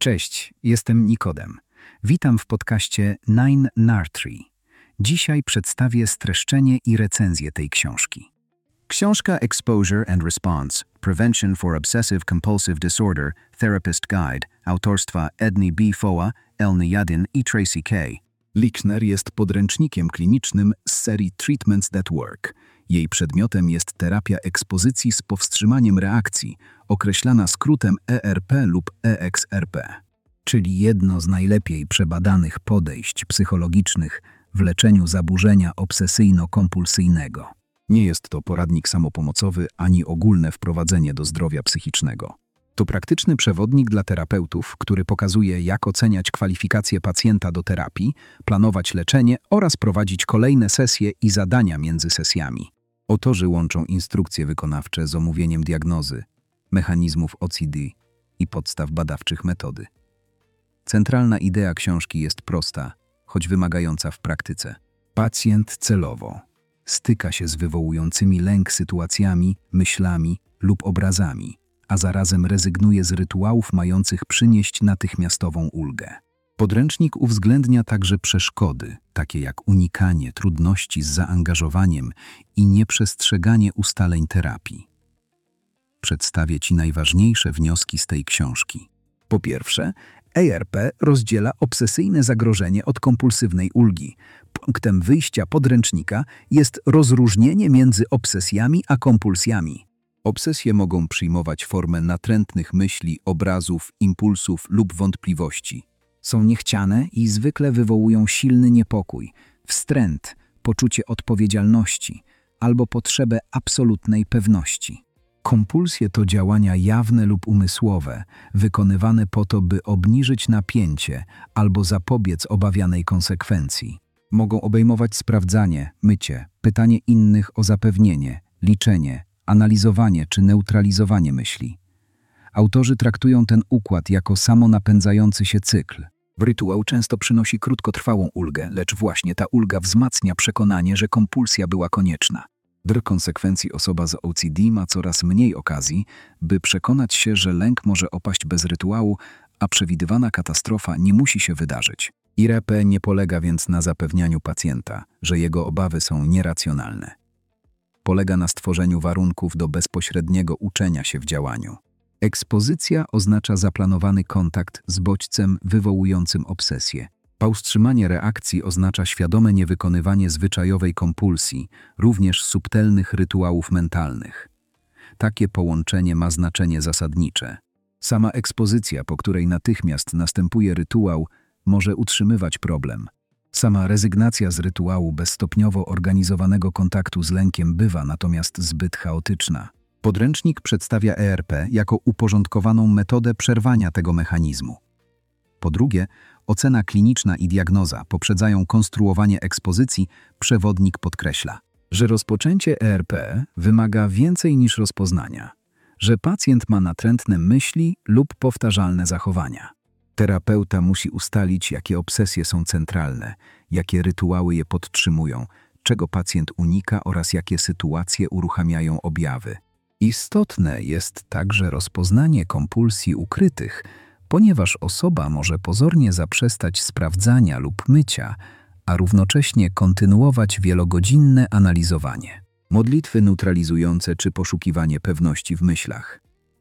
Cześć, jestem Nikodem. Witam w podcaście Nine Nartree. Dzisiaj przedstawię streszczenie i recenzję tej książki. Książka Exposure and Response – Prevention for Obsessive-Compulsive Disorder – Therapist Guide autorstwa Edney B. Foa, Elny Yadin i Tracy K. Lichner jest podręcznikiem klinicznym z serii Treatments That Work. Jej przedmiotem jest terapia ekspozycji z powstrzymaniem reakcji, określana skrótem ERP lub EXRP, czyli jedno z najlepiej przebadanych podejść psychologicznych w leczeniu zaburzenia obsesyjno-kompulsyjnego. Nie jest to poradnik samopomocowy ani ogólne wprowadzenie do zdrowia psychicznego. To praktyczny przewodnik dla terapeutów, który pokazuje, jak oceniać kwalifikacje pacjenta do terapii, planować leczenie oraz prowadzić kolejne sesje i zadania między sesjami. Autorzy łączą instrukcje wykonawcze z omówieniem diagnozy, mechanizmów OCD i podstaw badawczych metody. Centralna idea książki jest prosta, choć wymagająca w praktyce. Pacjent celowo styka się z wywołującymi lęk sytuacjami, myślami lub obrazami, a zarazem rezygnuje z rytuałów mających przynieść natychmiastową ulgę. Podręcznik uwzględnia także przeszkody, takie jak unikanie trudności z zaangażowaniem i nieprzestrzeganie ustaleń terapii. Przedstawię Ci najważniejsze wnioski z tej książki. Po pierwsze, ERP rozdziela obsesyjne zagrożenie od kompulsywnej ulgi. Punktem wyjścia podręcznika jest rozróżnienie między obsesjami a kompulsjami. Obsesje mogą przyjmować formę natrętnych myśli, obrazów, impulsów lub wątpliwości. Są niechciane i zwykle wywołują silny niepokój, wstręt, poczucie odpowiedzialności albo potrzebę absolutnej pewności. Kompulsje to działania jawne lub umysłowe, wykonywane po to, by obniżyć napięcie albo zapobiec obawianej konsekwencji. Mogą obejmować sprawdzanie, mycie, pytanie innych o zapewnienie, liczenie, analizowanie czy neutralizowanie myśli. Autorzy traktują ten układ jako samonapędzający się cykl. Rytuał często przynosi krótkotrwałą ulgę, lecz właśnie ta ulga wzmacnia przekonanie, że kompulsja była konieczna. W konsekwencji osoba z OCD ma coraz mniej okazji, by przekonać się, że lęk może opaść bez rytuału, a przewidywana katastrofa nie musi się wydarzyć. IRP nie polega więc na zapewnianiu pacjenta, że jego obawy są nieracjonalne. Polega na stworzeniu warunków do bezpośredniego uczenia się w działaniu. Ekspozycja oznacza zaplanowany kontakt z bodźcem wywołującym obsesję. Powstrzymanie reakcji oznacza świadome niewykonywanie zwyczajowej kompulsji, również subtelnych rytuałów mentalnych. Takie połączenie ma znaczenie zasadnicze. Sama ekspozycja, po której natychmiast następuje rytuał, może utrzymywać problem. Sama rezygnacja z rytuału bez stopniowo organizowanego kontaktu z lękiem bywa natomiast zbyt chaotyczna. Podręcznik przedstawia ERP jako uporządkowaną metodę przerwania tego mechanizmu. Po drugie, ocena kliniczna i diagnoza poprzedzają konstruowanie ekspozycji. Przewodnik podkreśla, że rozpoczęcie ERP wymaga więcej niż rozpoznania, że pacjent ma natrętne myśli lub powtarzalne zachowania. Terapeuta musi ustalić, jakie obsesje są centralne, jakie rytuały je podtrzymują, czego pacjent unika oraz jakie sytuacje uruchamiają objawy. Istotne jest także rozpoznanie kompulsji ukrytych, ponieważ osoba może pozornie zaprzestać sprawdzania lub mycia, a równocześnie kontynuować wielogodzinne analizowanie. Modlitwy neutralizujące czy poszukiwanie pewności w myślach.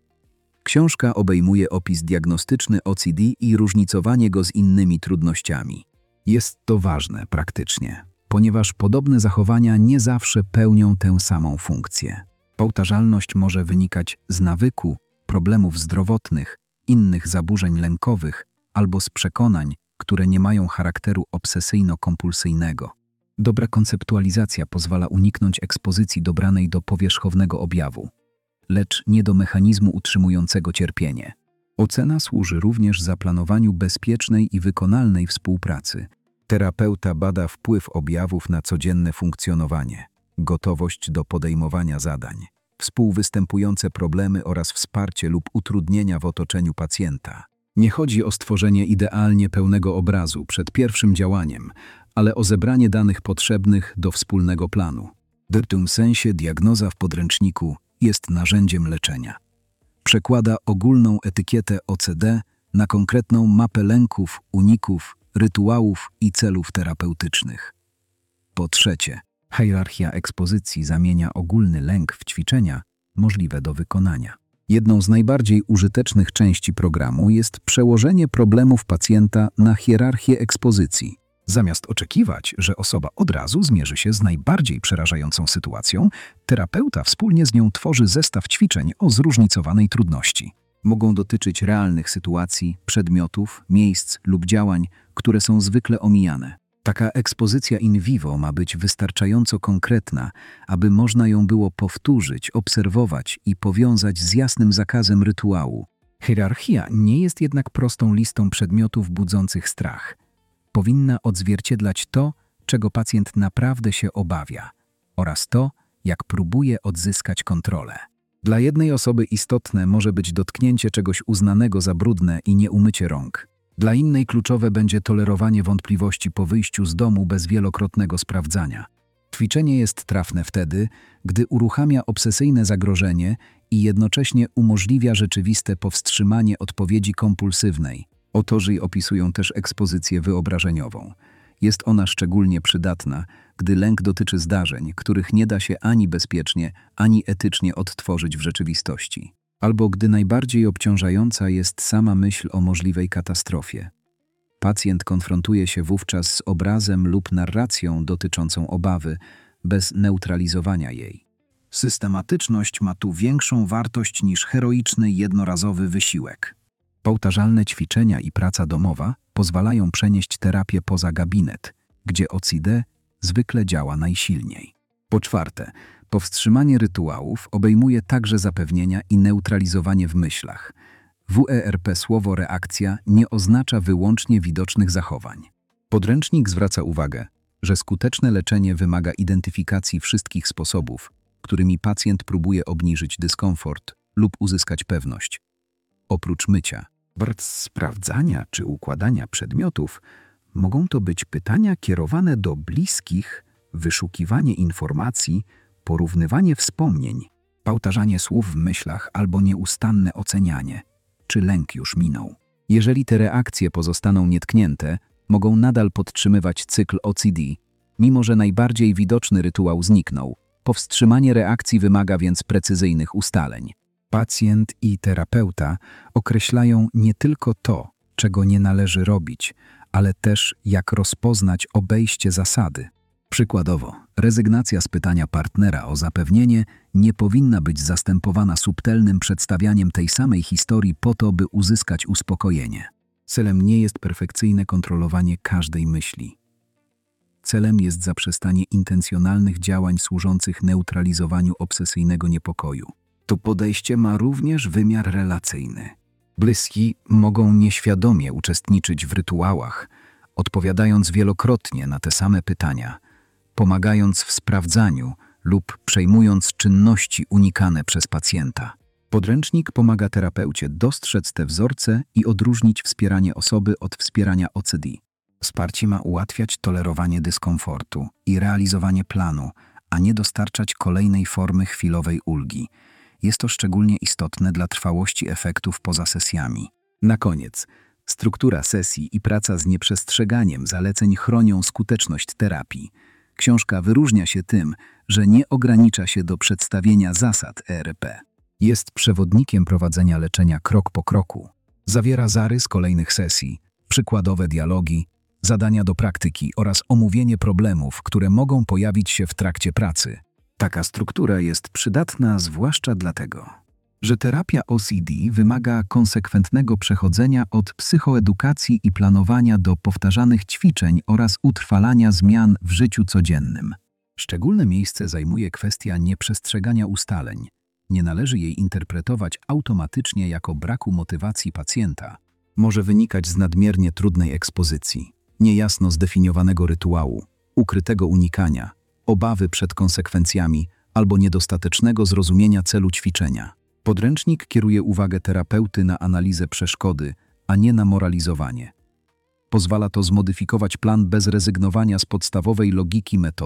Książka obejmuje opis diagnostyczny OCD i różnicowanie go z innymi trudnościami. Jest to ważne praktycznie, ponieważ podobne zachowania nie zawsze pełnią tę samą funkcję. Powtarzalność może wynikać z nawyku, problemów zdrowotnych, innych zaburzeń lękowych albo z przekonań, które nie mają charakteru obsesyjno-kompulsyjnego. Dobra konceptualizacja pozwala uniknąć ekspozycji dobranej do powierzchownego objawu, lecz nie do mechanizmu utrzymującego cierpienie. Ocena służy również zaplanowaniu bezpiecznej i wykonalnej współpracy. Terapeuta bada wpływ objawów na codzienne funkcjonowanie, gotowość do podejmowania zadań, współwystępujące problemy oraz wsparcie lub utrudnienia w otoczeniu pacjenta. Nie chodzi o stworzenie idealnie pełnego obrazu przed pierwszym działaniem, ale o zebranie danych potrzebnych do wspólnego planu. W tym sensie diagnoza w podręczniku jest narzędziem leczenia. Przekłada ogólną etykietę OCD na konkretną mapę lęków, uników, rytuałów i celów terapeutycznych. Po trzecie, hierarchia ekspozycji zamienia ogólny lęk w ćwiczenia możliwe do wykonania. Jedną z najbardziej użytecznych części programu jest przełożenie problemów pacjenta na hierarchię ekspozycji. Zamiast oczekiwać, że osoba od razu zmierzy się z najbardziej przerażającą sytuacją, terapeuta wspólnie z nią tworzy zestaw ćwiczeń o zróżnicowanej trudności. Mogą dotyczyć realnych sytuacji, przedmiotów, miejsc lub działań, które są zwykle omijane. Taka ekspozycja in vivo ma być wystarczająco konkretna, aby można ją było powtórzyć, obserwować i powiązać z jasnym zakazem rytuału. Hierarchia nie jest jednak prostą listą przedmiotów budzących strach. Powinna odzwierciedlać to, czego pacjent naprawdę się obawia, oraz to, jak próbuje odzyskać kontrolę. Dla jednej osoby istotne może być dotknięcie czegoś uznanego za brudne i nieumycie rąk. Dla innej kluczowe będzie tolerowanie wątpliwości po wyjściu z domu bez wielokrotnego sprawdzania. Ćwiczenie jest trafne wtedy, gdy uruchamia obsesyjne zagrożenie i jednocześnie umożliwia rzeczywiste powstrzymanie odpowiedzi kompulsywnej. Autorzy opisują też ekspozycję wyobrażeniową. Jest ona szczególnie przydatna, gdy lęk dotyczy zdarzeń, których nie da się ani bezpiecznie, ani etycznie odtworzyć w rzeczywistości. Albo gdy najbardziej obciążająca jest sama myśl o możliwej katastrofie. Pacjent konfrontuje się wówczas z obrazem lub narracją dotyczącą obawy, bez neutralizowania jej. Systematyczność ma tu większą wartość niż heroiczny, jednorazowy wysiłek. Powtarzalne ćwiczenia i praca domowa pozwalają przenieść terapię poza gabinet, gdzie OCD zwykle działa najsilniej. Po czwarte, powstrzymanie rytuałów obejmuje także zapewnienia i neutralizowanie w myślach. WERP słowo reakcja nie oznacza wyłącznie widocznych zachowań. Podręcznik zwraca uwagę, że skuteczne leczenie wymaga identyfikacji wszystkich sposobów, którymi pacjent próbuje obniżyć dyskomfort lub uzyskać pewność. Oprócz mycia, sprawdzania czy układania przedmiotów, mogą to być pytania kierowane do bliskich, wyszukiwanie informacji, porównywanie wspomnień, powtarzanie słów w myślach albo nieustanne ocenianie, czy lęk już minął. Jeżeli te reakcje pozostaną nietknięte, mogą nadal podtrzymywać cykl OCD, mimo że najbardziej widoczny rytuał zniknął. Powstrzymanie reakcji wymaga więc precyzyjnych ustaleń. Pacjent i terapeuta określają nie tylko to, czego nie należy robić, ale też jak rozpoznać obejście zasady. Przykładowo, rezygnacja z pytania partnera o zapewnienie nie powinna być zastępowana subtelnym przedstawianiem tej samej historii po to, by uzyskać uspokojenie. Celem nie jest perfekcyjne kontrolowanie każdej myśli. Celem jest zaprzestanie intencjonalnych działań służących neutralizowaniu obsesyjnego niepokoju. To podejście ma również wymiar relacyjny. Bliski mogą nieświadomie uczestniczyć w rytuałach, odpowiadając wielokrotnie na te same pytania, pomagając w sprawdzaniu lub przejmując czynności unikane przez pacjenta. Podręcznik pomaga terapeucie dostrzec te wzorce i odróżnić wspieranie osoby od wspierania OCD. Wsparcie ma ułatwiać tolerowanie dyskomfortu i realizowanie planu, a nie dostarczać kolejnej formy chwilowej ulgi. Jest to szczególnie istotne dla trwałości efektów poza sesjami. Na koniec, struktura sesji i praca z nieprzestrzeganiem zaleceń chronią skuteczność terapii. Książka wyróżnia się tym, że nie ogranicza się do przedstawienia zasad ERP. Jest przewodnikiem prowadzenia leczenia krok po kroku. Zawiera zarys kolejnych sesji, przykładowe dialogi, zadania do praktyki oraz omówienie problemów, które mogą pojawić się w trakcie pracy. Taka struktura jest przydatna zwłaszcza dlatego, że terapia OCD wymaga konsekwentnego przechodzenia od psychoedukacji i planowania do powtarzanych ćwiczeń oraz utrwalania zmian w życiu codziennym. Szczególne miejsce zajmuje kwestia nieprzestrzegania ustaleń. Nie należy jej interpretować automatycznie jako braku motywacji pacjenta. Może wynikać z nadmiernie trudnej ekspozycji, niejasno zdefiniowanego rytuału, ukrytego unikania, obawy przed konsekwencjami albo niedostatecznego zrozumienia celu ćwiczenia. Podręcznik kieruje uwagę terapeuty na analizę przeszkody, a nie na moralizowanie. Pozwala to zmodyfikować plan bez rezygnowania z podstawowej logiki metody.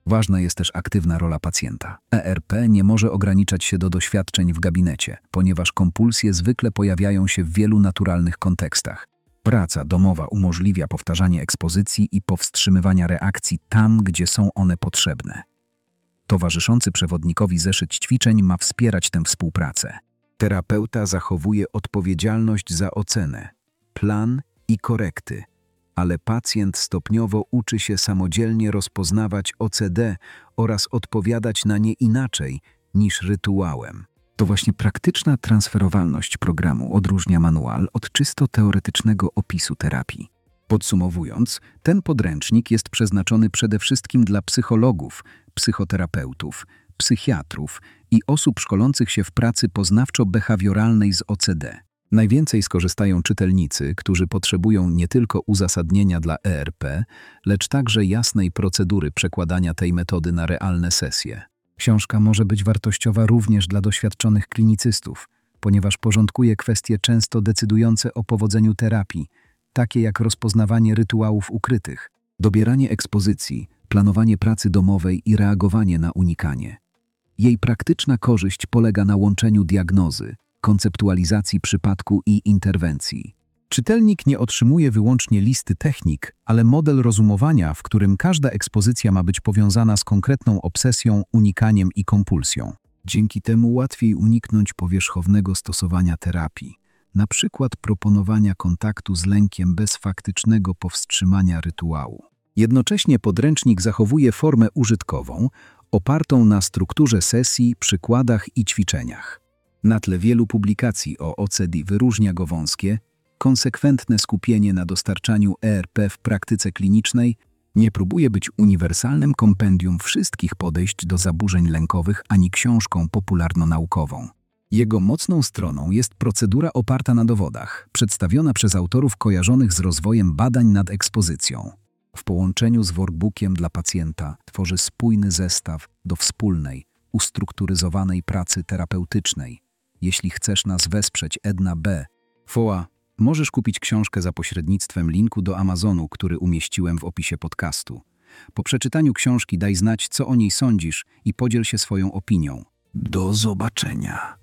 Ważna jest też aktywna rola pacjenta. ERP nie może ograniczać się do doświadczeń w gabinecie, ponieważ kompulsje zwykle pojawiają się w wielu naturalnych kontekstach. Praca domowa umożliwia powtarzanie ekspozycji i powstrzymywania reakcji tam, gdzie są one potrzebne. Towarzyszący przewodnikowi zeszyt ćwiczeń ma wspierać tę współpracę. Terapeuta zachowuje odpowiedzialność za ocenę, plan i korekty, ale pacjent stopniowo uczy się samodzielnie rozpoznawać OCD oraz odpowiadać na nie inaczej niż rytuałem. To właśnie praktyczna transferowalność programu odróżnia manual od czysto teoretycznego opisu terapii. Podsumowując, ten podręcznik jest przeznaczony przede wszystkim dla psychologów, psychoterapeutów, psychiatrów i osób szkolących się w pracy poznawczo-behawioralnej z OCD. Najwięcej skorzystają czytelnicy, którzy potrzebują nie tylko uzasadnienia dla ERP, lecz także jasnej procedury przekładania tej metody na realne sesje. Książka może być wartościowa również dla doświadczonych klinicystów, ponieważ porządkuje kwestie często decydujące o powodzeniu terapii, takie jak rozpoznawanie rytuałów ukrytych, dobieranie ekspozycji, planowanie pracy domowej i reagowanie na unikanie. Jej praktyczna korzyść polega na łączeniu diagnozy, konceptualizacji przypadku i interwencji. Czytelnik nie otrzymuje wyłącznie listy technik, ale model rozumowania, w którym każda ekspozycja ma być powiązana z konkretną obsesją, unikaniem i kompulsją. Dzięki temu łatwiej uniknąć powierzchownego stosowania terapii, na przykład proponowania kontaktu z lękiem bez faktycznego powstrzymania rytuału. Jednocześnie podręcznik zachowuje formę użytkową, opartą na strukturze sesji, przykładach i ćwiczeniach. Na tle wielu publikacji o OCD wyróżnia go wąskie, konsekwentne skupienie na dostarczaniu ERP w praktyce klinicznej. Nie próbuje być uniwersalnym kompendium wszystkich podejść do zaburzeń lękowych ani książką popularno-naukową. Jego mocną stroną jest procedura oparta na dowodach, przedstawiona przez autorów kojarzonych z rozwojem badań nad ekspozycją. W połączeniu z workbookiem dla pacjenta tworzy spójny zestaw do wspólnej, ustrukturyzowanej pracy terapeutycznej. Jeśli chcesz nas wesprzeć Edna B. FOA, możesz kupić książkę za pośrednictwem linku do Amazonu, który umieściłem w opisie podcastu. Po przeczytaniu książki daj znać, co o niej sądzisz i podziel się swoją opinią. Do zobaczenia.